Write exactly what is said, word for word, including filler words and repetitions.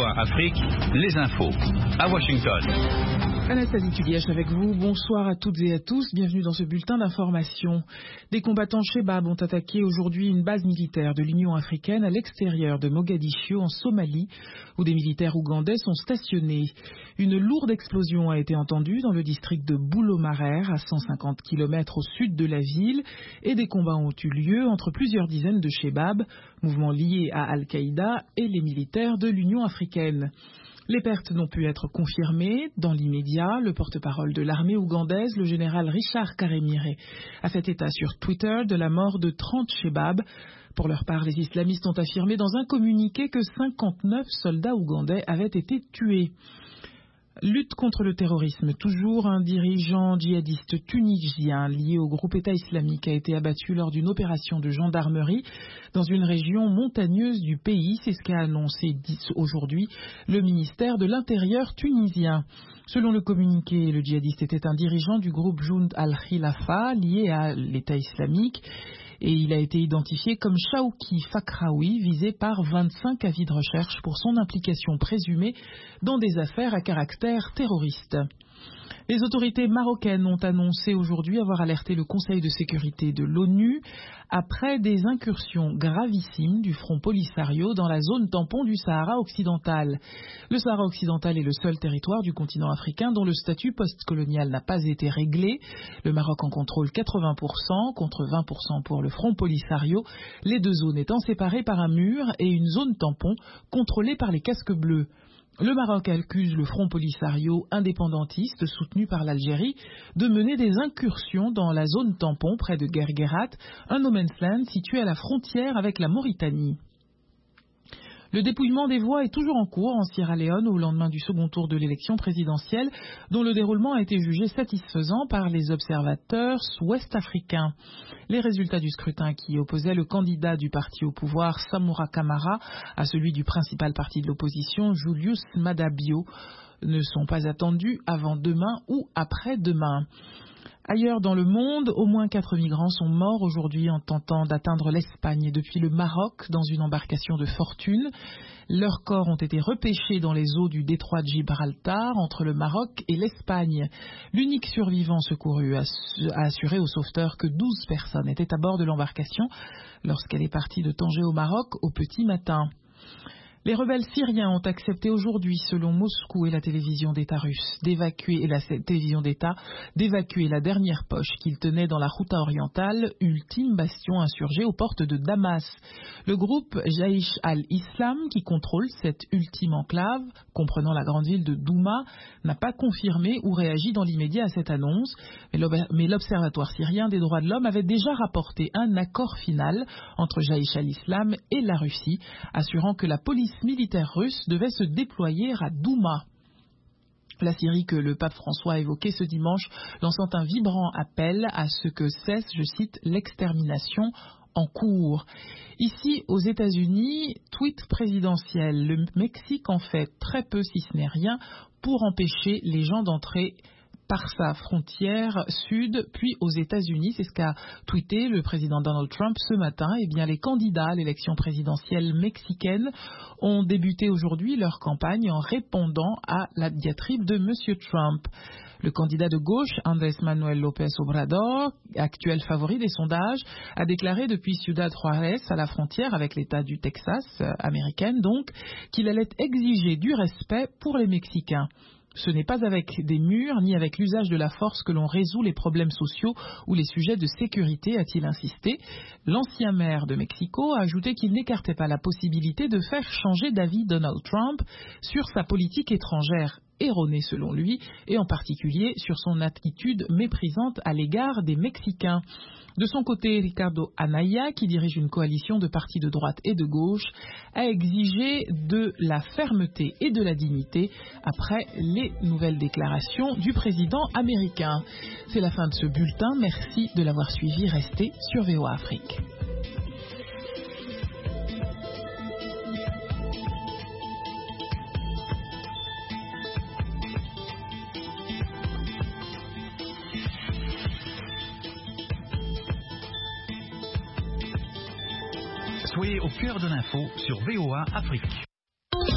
A Afrique, les infos. À Washington. Anastasie Tulièche avec vous. Bonsoir à toutes et à tous. Bienvenue dans ce bulletin d'information. Des combattants Shebab ont attaqué aujourd'hui une base militaire de l'Union africaine à l'extérieur de Mogadiscio en Somalie, où des militaires ougandais sont stationnés. Une lourde explosion a été entendue dans le district de Boulomarer, à cent cinquante kilomètres au sud de la ville, et des combats ont eu lieu entre plusieurs dizaines de Shebab, mouvement lié à Al-Qaïda, et les militaires de l'Union africaine. Les pertes n'ont pu être confirmées. Dans l'immédiat, le porte-parole de l'armée ougandaise, le général Richard Karemire, a fait état sur Twitter de la mort de trente Shebab. Pour leur part, les islamistes ont affirmé dans un communiqué que cinquante-neuf soldats ougandais avaient été tués. Lutte contre le terrorisme. Toujours un dirigeant djihadiste tunisien lié au groupe État islamique a été abattu lors d'une opération de gendarmerie dans une région montagneuse du pays. C'est ce qu'a annoncé aujourd'hui le ministère de l'Intérieur tunisien. Selon le communiqué, le djihadiste était un dirigeant du groupe Jund al-Khilafa lié à l'État islamique. Et il a été identifié comme Shawki Fakraoui, visé par vingt-cinq avis de recherche pour son implication présumée dans des affaires à caractère terroriste. Les autorités marocaines ont annoncé aujourd'hui avoir alerté le Conseil de sécurité de l'ONU après des incursions gravissimes du Front Polisario dans la zone tampon du Sahara occidental. Le Sahara occidental est le seul territoire du continent africain dont le statut postcolonial n'a pas été réglé. Le Maroc en contrôle quatre-vingts pour cent contre vingt pour cent pour le Front Polisario, les deux zones étant séparées par un mur et une zone tampon contrôlée par les casques bleus. Le Maroc accuse le Front Polisario indépendantiste soutenu par l'Algérie de mener des incursions dans la zone tampon près de Guerguerat, un no man's land situé à la frontière avec la Mauritanie. Le dépouillement des voix est toujours en cours en Sierra Leone au lendemain du second tour de l'élection présidentielle dont le déroulement a été jugé satisfaisant par les observateurs ouest-africains. Les résultats du scrutin qui opposaient le candidat du parti au pouvoir Samura Kamara à celui du principal parti de l'opposition Julius Maada Bio ne sont pas attendus avant demain ou après-demain. Ailleurs dans le monde, au moins quatre migrants sont morts aujourd'hui en tentant d'atteindre l'Espagne depuis le Maroc dans une embarcation de fortune. Leurs corps ont été repêchés dans les eaux du détroit de Gibraltar entre le Maroc et l'Espagne. L'unique survivant secouru a assuré aux sauveteurs que douze personnes étaient à bord de l'embarcation lorsqu'elle est partie de Tanger au Maroc au petit matin. Les rebelles syriens ont accepté aujourd'hui, selon Moscou et la télévision d'État russe, d'évacuer et la télévision d'État d'évacuer la dernière poche qu'ils tenaient dans la Ghouta orientale, ultime bastion insurgé aux portes de Damas. Le groupe Jaïch al-Islam, qui contrôle cette ultime enclave, comprenant la grande ville de Douma, n'a pas confirmé ou réagi dans l'immédiat à cette annonce, mais l'Observatoire syrien des droits de l'homme avait déjà rapporté un accord final entre Jaïch al-Islam et la Russie, assurant que la police militaire russe devait se déployer à Douma. La Syrie que le pape François a évoquée ce dimanche, lançant un vibrant appel à ce que cesse, je cite, l'extermination en cours. Ici, aux États-Unis, tweet présidentiel, le Mexique en fait très peu, si ce n'est rien, pour empêcher les gens d'entrer par sa frontière sud, puis aux États-Unis. C'est ce qu'a tweeté le président Donald Trump ce matin. Eh bien, les candidats à l'élection présidentielle mexicaine ont débuté aujourd'hui leur campagne en répondant à la diatribe de M. Trump. Le candidat de gauche, Andrés Manuel López Obrador, actuel favori des sondages, a déclaré depuis Ciudad Juárez, à la frontière avec l'État du Texas, euh, américaine donc, qu'il allait exiger du respect pour les Mexicains. Ce n'est pas avec des murs ni avec l'usage de la force que l'on résout les problèmes sociaux ou les sujets de sécurité, a-t-il insisté. L'ancien maire de Mexico a ajouté qu'il n'écartait pas la possibilité de faire changer d'avis Donald Trump sur sa politique étrangère, erronée selon lui, et en particulier sur son attitude méprisante à l'égard des Mexicains. De son côté, Ricardo Anaya, qui dirige une coalition de partis de droite et de gauche, a exigé de la fermeté et de la dignité après les nouvelles déclarations du président américain. C'est la fin de ce bulletin. Merci de l'avoir suivi. Restez sur V O A Afrique. Soyez au cœur de l'info sur V O A Afrique.